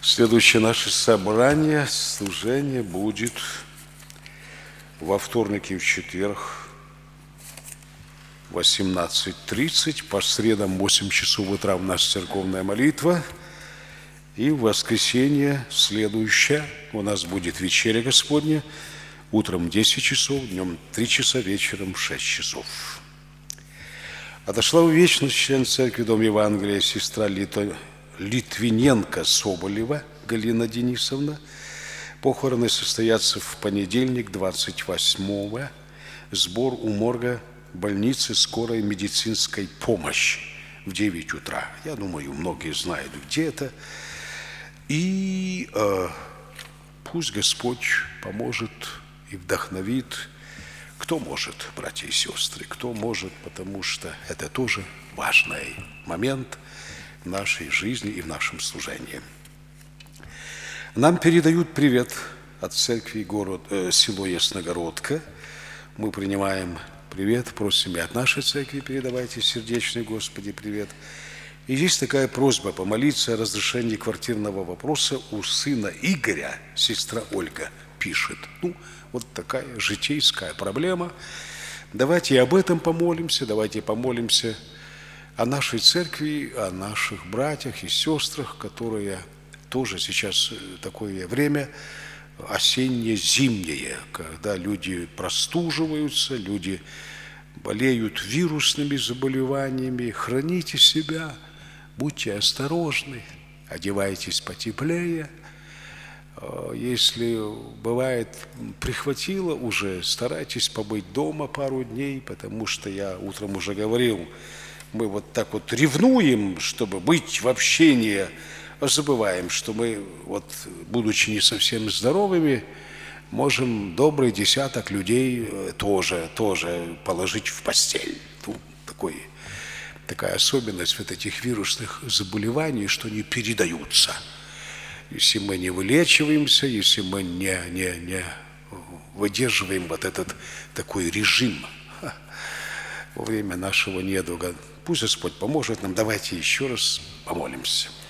Следующее наше собрание, служение будет во вторник и в четверг 18:30, по средам 8 часов утра у нас церковная молитва. И в воскресенье следующее у нас будет вечеря Господня, утром 10 часов, днем 3 часа, вечером 6 часов. Отошла в вечность член церкви Дом Евангелия сестра Литвиненко Соболева Галина Денисовна. Похороны состоятся в понедельник, 28-го. Сбор у морга больницы скорой медицинской помощи в 9 утра. Я думаю, многие знают, где это. И пусть Господь поможет и вдохновит. Кто может, братья и сестры, кто может, потому что это тоже важный момент в нашей жизни и в нашем служении. Нам передают привет от церкви село Ясногородка. Мы принимаем привет, просим и от нашей церкви передавайте сердечный Господи привет. И есть такая просьба помолиться о разрешении квартирного вопроса у сына Игоря, сестра Ольга пишет. Вот такая житейская проблема. Давайте и об этом помолимся, давайте помолимся о нашей церкви, о наших братьях и сестрах, которые тоже сейчас такое время осенне-зимнее, когда люди простуживаются, люди болеют вирусными заболеваниями. Храните себя, будьте осторожны, одевайтесь потеплее. Если бывает прихватило уже, старайтесь побыть дома пару дней, потому что я утром уже говорил, мы вот так вот ревнуем, чтобы быть в общении, а забываем, что мы, вот, будучи не совсем здоровыми, можем добрый десяток людей тоже положить в постель. Такая особенность вот этих вирусных заболеваний, что они передаются. Если мы не вылечиваемся, если мы не выдерживаем вот этот такой режим во время нашего недуга, пусть Господь поможет нам. Давайте еще раз помолимся.